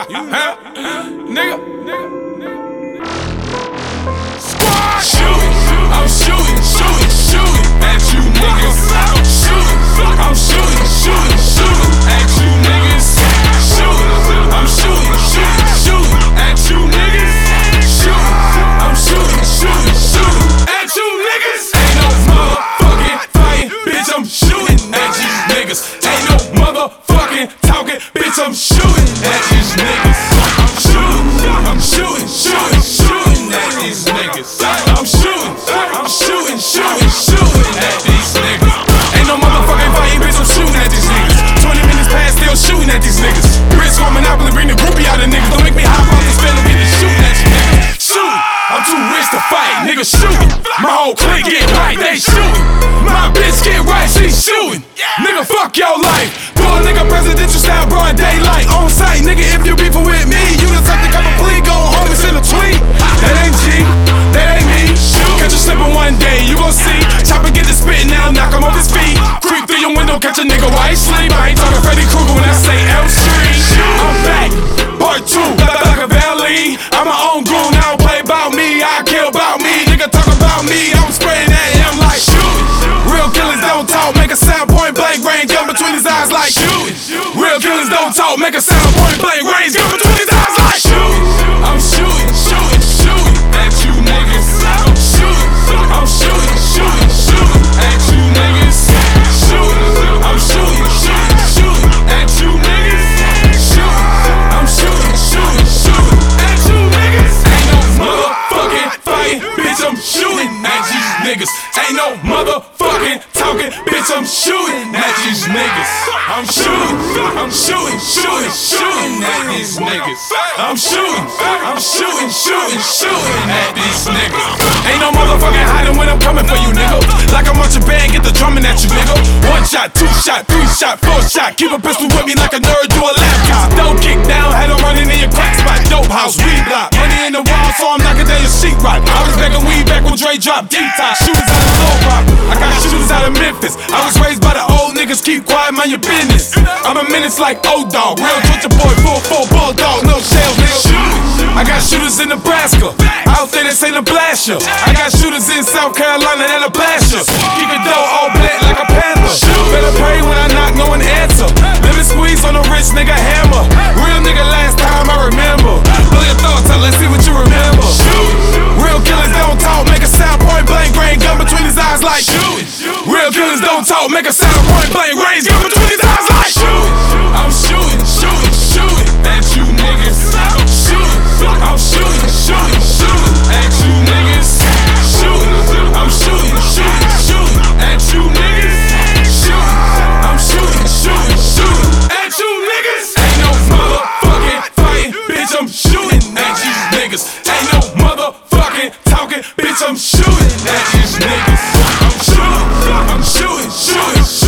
Nigga. Squad. Shooting. I'm shooting at you niggas. I'm shooting at you niggas. I'm shooting at you niggas. I'm shooting at you niggas. Ain't no motherfucking fighting, bitch. I'm shooting at these niggas. Ain't no motherfucking talking, bitch. I'm shooting at these niggas. I'm shooting at these niggas. I'm shooting at these niggas. Ain't no motherfucking fighting, bitch. I'm shooting at these niggas. 20 minutes past, still shooting at these niggas. Rich on Monopoly, bring the groupie out of niggas. Don't make me hop off this film and get to shooting at you niggas. Shoot, I'm too rich to fight, nigga. Shooting. My whole clique get right, they shooting. My bitch get right, she shooting. Nigga, fuck your life. Do a nigga presidential style, broad daylight. On site, nigga, if you beefing with me, you just have to come and plea, go home and send a tweet. That ain't G, that ain't me. Catch you slipping one day, you gon' see. Chopper get the spitting now, knock him off his feet. Creep through your window, catch a nigga while he sleep. I ain't talking Freddy Krueger when I say L Street. I'm back, part 2, like a valley. I'm my own goon, I don't play about me. I kill about me, nigga talk about me. I'm spraying at him like shooting. Real killers don't talk, make a sound point blank range, gun between his eyes like shooting. Real killers don't talk, make a sound point blank range, gun between his eyes like shooting. I'm shooting at you niggas. I'm shooting at you niggas. I'm shooting at you niggas. I'm shooting at you niggas. Ain't no motherfucking fighting, bitch. I'm shooting at these niggas. Ain't no motherfucking talking, bitch. I'm shooting at these niggas. I'm shooting at these niggas. I'm shooting at these niggas. Ain't no motherfucking hiding when I'm coming for you, nigga. Like I'm on your band, get the drumming at you, nigga. 1 shot, 2 shot, 3 shot, 4 shot. Keep a pistol with me like a nerd do a laptop. Don't kick down, had them running in your crack spot. Dope house, weed block. Money in the wall, so I'm knocking down your sheetrock. I was back in weed back when Dre dropped D-Top. Shooters out of Low Rock, I got shooters out of Memphis. I was raised by the old niggas, keep quiet, mind your business. I'm a menace like O-Dog, real Georgia boy, full bulldog, no shells, nigga. I got shooters in Nebraska, out there they say the blasher. I got shooters in South Carolina that'll blast you. Keep it dough all black like a panther. Better pray when I knock, no one answer. Lemon squeeze on a rich nigga hammer. Real nigga last time I remember. Blow your thoughts out, let's see what you remember. Real killers don't talk, make a sound point blank range, gun between his eyes like shooting. Real killers don't talk, make a sound point blank range, gun between his eyes like shooting. I'm shooting at you niggas. I'm shooting at you niggas. I'm shooting at you niggas. I'm shooting at you niggas. Ain't no motherfucking fighting, bitch. I'm shooting at these niggas. Ain't no motherfucking talking, bitch. I'm shooting at these niggas. I'm shooting